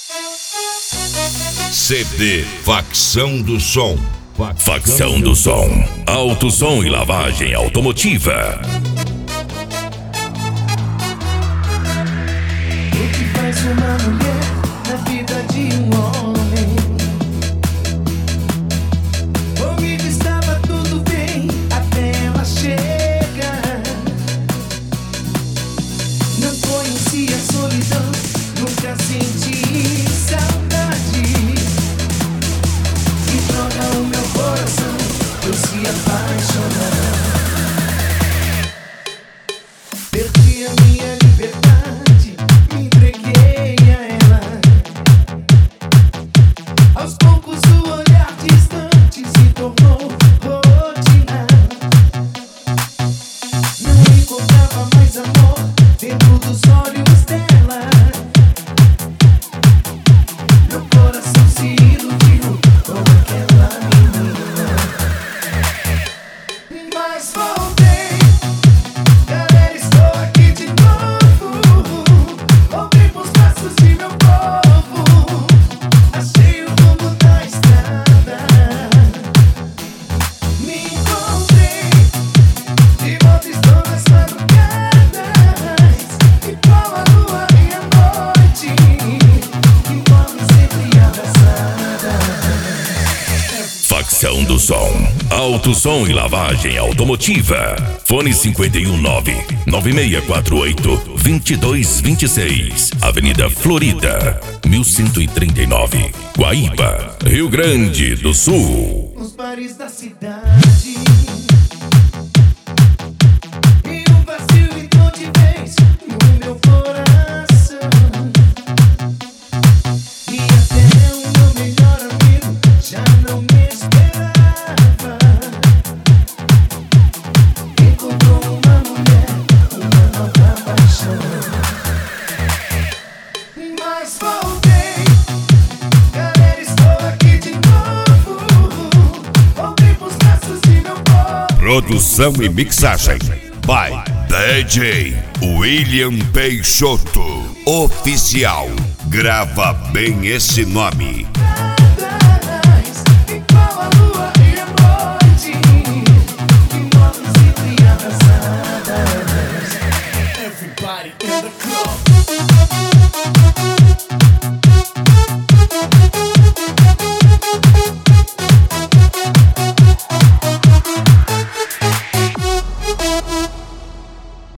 CD Facção do Som. Facção do Som. Alto som e lavagem automotiva. O que faz uma mulher na vida de um homem? Comigo estava tudo bem até ela chegar. Não conhecia a solidão, nunca senti saudade. E droga o meu coração, eu se apaixonar. Perdi a minha liberdade, me entreguei a ela. Aos poucos o olhar distante se tornou rotina. Não encontrava mais amor dentro dos olhos dela. Meu coração se iludiu com aquela menina. Mas voltei, galera, estou aqui de novo. Voltei pros braços de meu povo. Achei o rumo da estrada. Me encontrei, de volta estou nas madrugadas. Igual a lua e a noite, que morre sempre abraçada. Facção do Som. Alto som e lavagem automotiva. Fone 519-9648-2226. Avenida Florida, 1139. Guaíba, Rio Grande do Sul. Nos bares da cidade, e um vazio entrou de vez no meu coração. E até o meu melhor amigo já não me esperava. Encontrou uma mulher, uma nova paixão. Mas voltei, galera, estou aqui de novo. Voltei pros braços de meu povo. Produção e mixagem by DJ William Peixoto. Oficial. Grava bem esse nome. Igual a lua e a noite, que morre sempre abraçadas. Everybody in the club.